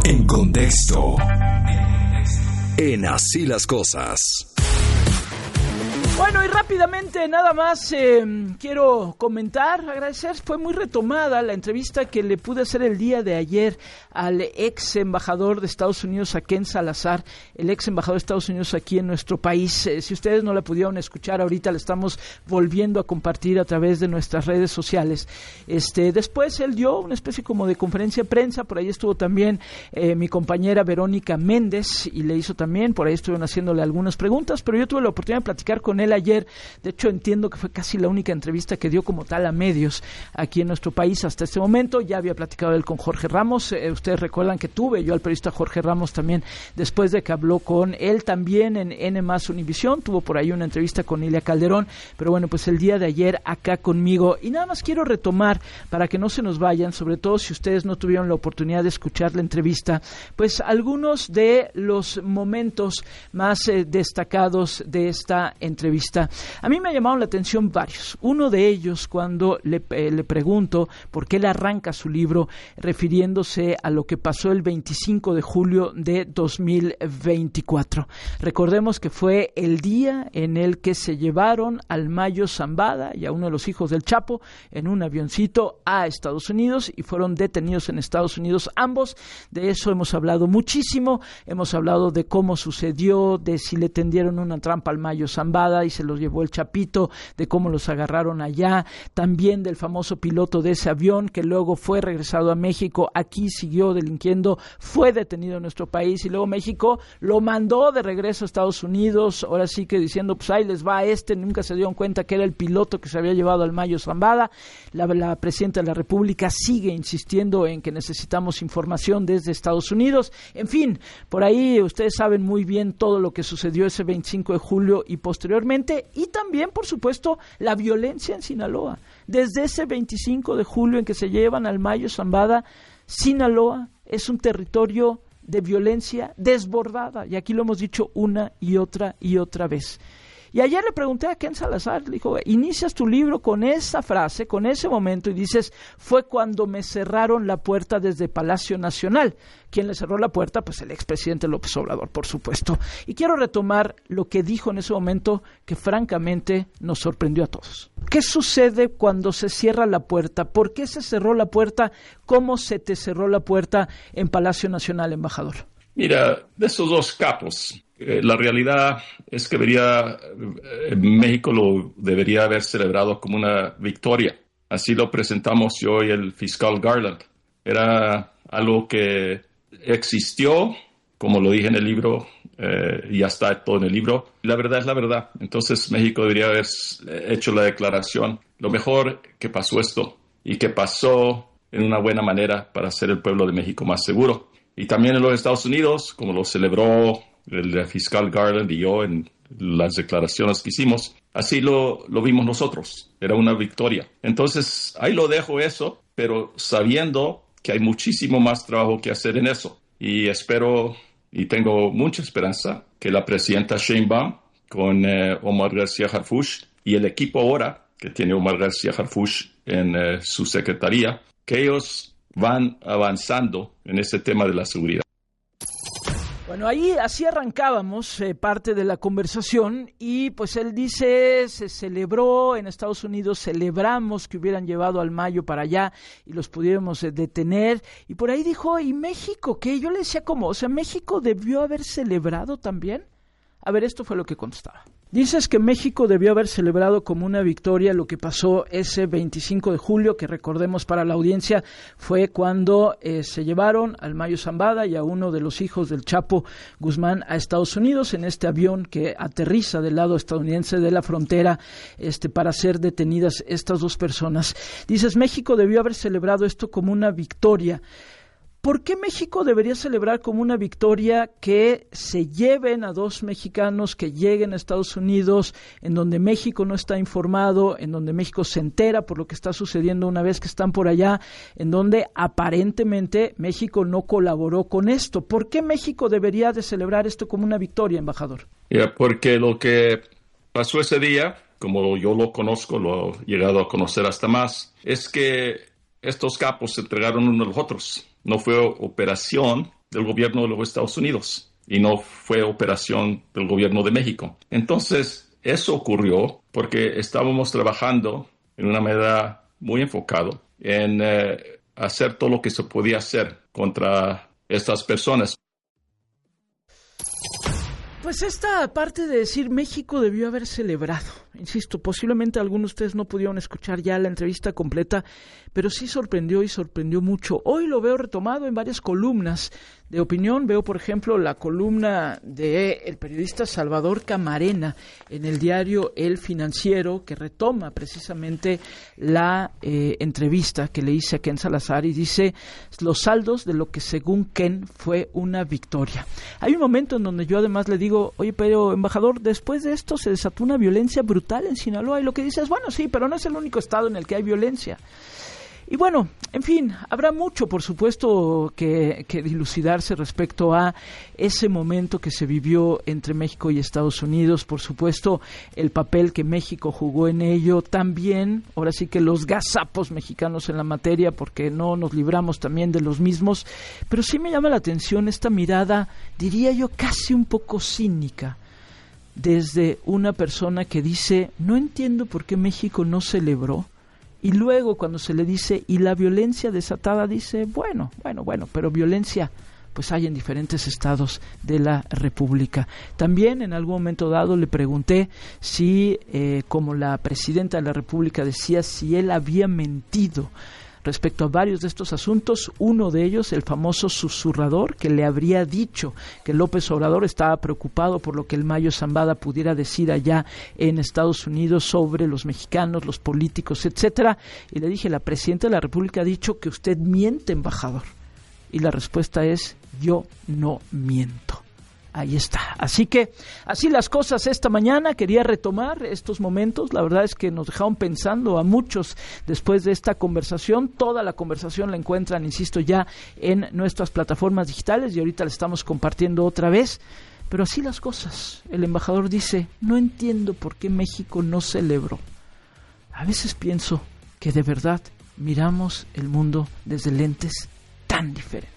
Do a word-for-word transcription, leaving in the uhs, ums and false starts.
En contexto. En Así las Cosas. Bueno, y rápidamente nada más eh, quiero comentar, agradecer, fue muy retomada la entrevista que le pude hacer el día de ayer al ex embajador de Estados Unidos, a Ken Salazar, el ex embajador de Estados Unidos aquí en nuestro país. Eh, si ustedes no la pudieron escuchar, ahorita la estamos volviendo a compartir a través de nuestras redes sociales. Este, después él dio una especie como de conferencia de prensa, por ahí estuvo también eh, mi compañera Verónica Méndez y le hizo también, por ahí estuvieron haciéndole algunas preguntas, pero yo tuve la oportunidad de platicar con él ayer. De hecho, entiendo que fue casi la única entrevista que dio como tal a medios aquí en nuestro país hasta este momento. Ya había platicado él con Jorge Ramos. Eh, ustedes recuerdan que tuve yo al periodista Jorge Ramos también después de que habló con él también en N más Univisión. Tuvo por ahí una entrevista con Ilia Calderón. Pero bueno, pues el día de ayer acá conmigo. Y nada más quiero retomar para que no se nos vayan, sobre todo si ustedes no tuvieron la oportunidad de escuchar la entrevista, pues algunos de los momentos más eh, destacados de esta entrevista. A mí me ha llamado la atención varios. Uno de ellos cuando le, eh, le pregunto por qué él arranca su libro refiriéndose a lo que pasó el veinticinco de julio de dos mil veinticuatro. Recordemos que fue el día en el que se llevaron al Mayo Zambada y a uno de los hijos del Chapo en un avioncito a Estados Unidos y fueron detenidos en Estados Unidos ambos. De eso hemos hablado muchísimo. Hemos hablado de cómo sucedió, de si le tendieron una trampa al Mayo Zambada y se los llevó el Chapito, de cómo los agarraron allá, también del famoso piloto de ese avión que luego fue regresado a México, aquí siguió delinquiendo, fue detenido en nuestro país y luego México lo mandó de regreso a Estados Unidos, ahora sí que diciendo, pues ahí les va este, nunca se dieron cuenta que era el piloto que se había llevado al Mayo Zambada. La, la presidenta de la República sigue insistiendo en que necesitamos información desde Estados Unidos. En fin, por ahí ustedes saben muy bien todo lo que sucedió ese veinticinco de julio y posteriormente. Y también, por supuesto, la violencia en Sinaloa. Desde ese veinticinco de julio en que se llevan al Mayo Zambada, Sinaloa es un territorio de violencia desbordada. Y aquí lo hemos dicho una y otra y otra vez. Y ayer le pregunté a Ken Salazar, le dijo, inicias tu libro con esa frase, con ese momento, y dices, fue cuando me cerraron la puerta desde Palacio Nacional. ¿Quién le cerró la puerta? Pues el expresidente López Obrador, por supuesto. Y quiero retomar lo que dijo en ese momento, que francamente nos sorprendió a todos. ¿Qué sucede cuando se cierra la puerta? ¿Por qué se cerró la puerta? ¿Cómo se te cerró la puerta en Palacio Nacional, embajador? Mira, de esos dos capos, eh, la realidad es que debería, eh, México lo debería haber celebrado como una victoria. Así lo presentamos yo y el fiscal Garland. Era algo que existió, como lo dije en el libro, eh, y ya está todo en el libro. La verdad es la verdad. Entonces México debería haber hecho la declaración. Lo mejor que pasó esto y que pasó en una buena manera para hacer el pueblo de México más seguro. Y también en los Estados Unidos, como lo celebró el fiscal Garland y yo en las declaraciones que hicimos, así lo, lo vimos nosotros. Era una victoria. Entonces, ahí lo dejo eso, pero sabiendo que hay muchísimo más trabajo que hacer en eso. Y espero, y tengo mucha esperanza, que la presidenta Sheinbaum con eh, Omar García Harfuch y el equipo ahora que tiene Omar García Harfuch en eh, su secretaría, que ellos van avanzando en ese tema de la seguridad. Bueno, ahí así arrancábamos eh, parte de la conversación y pues él dice, se celebró en Estados Unidos, celebramos que hubieran llevado al Mayo para allá y los pudiéramos eh, detener. Y por ahí dijo, ¿y México qué? Yo le decía, ¿cómo? O sea, ¿México debió haber celebrado también? A ver, esto fue lo que contestaba. Dices que México debió haber celebrado como una victoria lo que pasó ese veinticinco de julio, que recordemos para la audiencia fue cuando eh, se llevaron al Mayo Zambada y a uno de los hijos del Chapo Guzmán a Estados Unidos en este avión que aterriza del lado estadounidense de la frontera este, para ser detenidas estas dos personas. Dices, México debió haber celebrado esto como una victoria. ¿Por qué México debería celebrar como una victoria que se lleven a dos mexicanos que lleguen a Estados Unidos, en donde México no está informado, en donde México se entera por lo que está sucediendo una vez que están por allá, en donde aparentemente México no colaboró con esto? ¿Por qué México debería de celebrar esto como una victoria, embajador? Yeah, porque lo que pasó ese día, como yo lo conozco, lo he llegado a conocer hasta más, es que estos capos se entregaron unos a los otros. No fue operación del gobierno de los Estados Unidos y no fue operación del gobierno de México. Entonces, eso ocurrió porque estábamos trabajando en una manera muy enfocada en eh, hacer todo lo que se podía hacer contra estas personas. Pues esta parte de decir México debió haber celebrado, insisto, posiblemente algunos de ustedes no pudieron escuchar ya la entrevista completa, pero sí sorprendió y sorprendió mucho. Hoy lo veo retomado en varias columnas de opinión. Veo, por ejemplo, la columna del periodista Salvador Camarena en el diario El Financiero, que retoma precisamente la eh, entrevista que le hice a Ken Salazar y dice los saldos de lo que según Ken fue una victoria. Hay un momento en donde yo además le digo, oye, pero embajador, después de esto se desató una violencia brutal en Sinaloa, y lo que dice es, bueno, sí, pero no es el único estado en el que hay violencia. Y bueno, en fin, habrá mucho, por supuesto, que, que dilucidarse respecto a ese momento que se vivió entre México y Estados Unidos, por supuesto, el papel que México jugó en ello, también, ahora sí que los gazapos mexicanos en la materia, porque no nos libramos también de los mismos, pero sí me llama la atención esta mirada, diría yo, casi un poco cínica, desde una persona que dice, no entiendo por qué México no celebró. Y luego cuando se le dice, y la violencia desatada, dice, bueno, bueno, bueno, pero violencia pues hay en diferentes estados de la República. También en algún momento dado le pregunté si, eh, como la presidenta de la República decía, si él había mentido respecto a varios de estos asuntos. Uno de ellos, el famoso susurrador, que le habría dicho que López Obrador estaba preocupado por lo que el Mayo Zambada pudiera decir allá en Estados Unidos sobre los mexicanos, los políticos, etcétera. Y le dije, la presidenta de la República ha dicho que usted miente, embajador. Y la respuesta es, yo no miento. Ahí está. Así que, así las cosas esta mañana. Quería retomar estos momentos. La verdad es que nos dejaron pensando a muchos después de esta conversación. Toda la conversación la encuentran, insisto, ya en nuestras plataformas digitales y ahorita la estamos compartiendo otra vez. Pero así las cosas. El embajador dice, no entiendo por qué México no celebró. A veces pienso que de verdad miramos el mundo desde lentes tan diferentes.